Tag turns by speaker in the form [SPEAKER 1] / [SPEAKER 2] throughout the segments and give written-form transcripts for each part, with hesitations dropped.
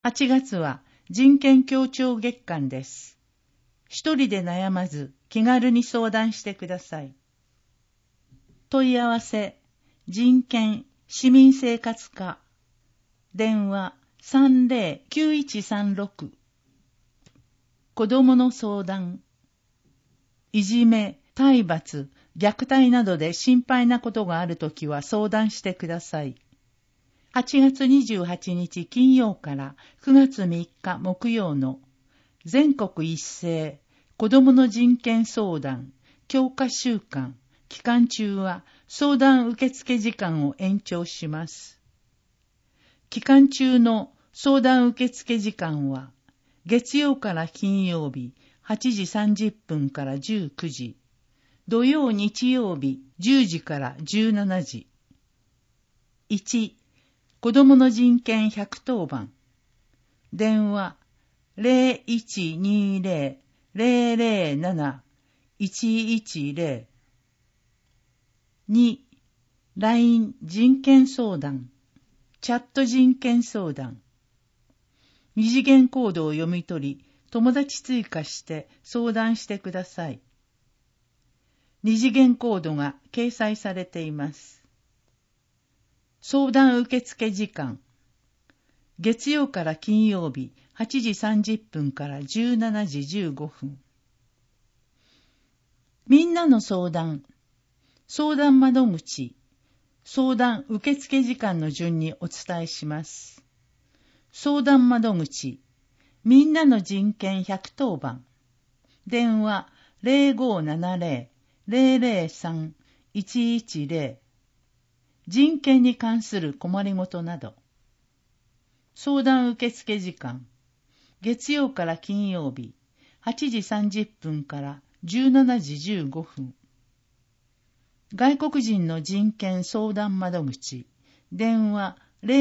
[SPEAKER 1] 8月は人権協調月間です。一人で悩まず気軽に相談してください。問い合わせ、人権市民生活課、電話30-9136、子どもの相談、いじめ、体罰、虐待などで心配なことがあるときは相談してください。8月28日金曜から9月3日木曜の全国一斉子どもの人権相談強化週間期間中は相談受付時間を延長します。期間中の相談受付時間は月曜から金曜日8時30分から19時、土曜日曜日10時から17時。1、子どもの人権110番。電話 0120-007-110。2、LINE 人権相談。チャット人権相談。二次元コードを読み取り、友達追加して相談してください。二次元コードが掲載されています。相談受付時間。月曜から金曜日8時30分から17時15分。みんなの相談。相談窓口。相談受付時間の順にお伝えします。相談窓口。みんなの人権110番。電話0570-003-110。人権に関する困りごとなど。相談受付時間。月曜から金曜日、8時30分から17時15分。外国人の人権相談窓口。電話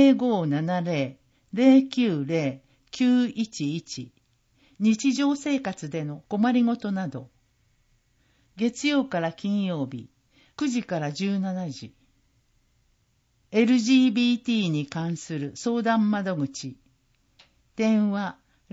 [SPEAKER 1] 0570-090-911。日常生活での困りごとなど。月曜から金曜日、9時から17時。LGBT に関する相談窓口。電話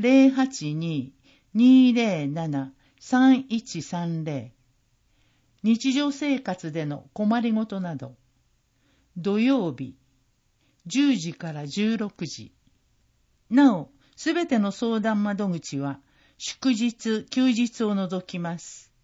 [SPEAKER 1] 082-207-3130。日常生活での困りごとなど。土曜日、10時から16時。なお、すべての相談窓口は祝日、休日を除きます。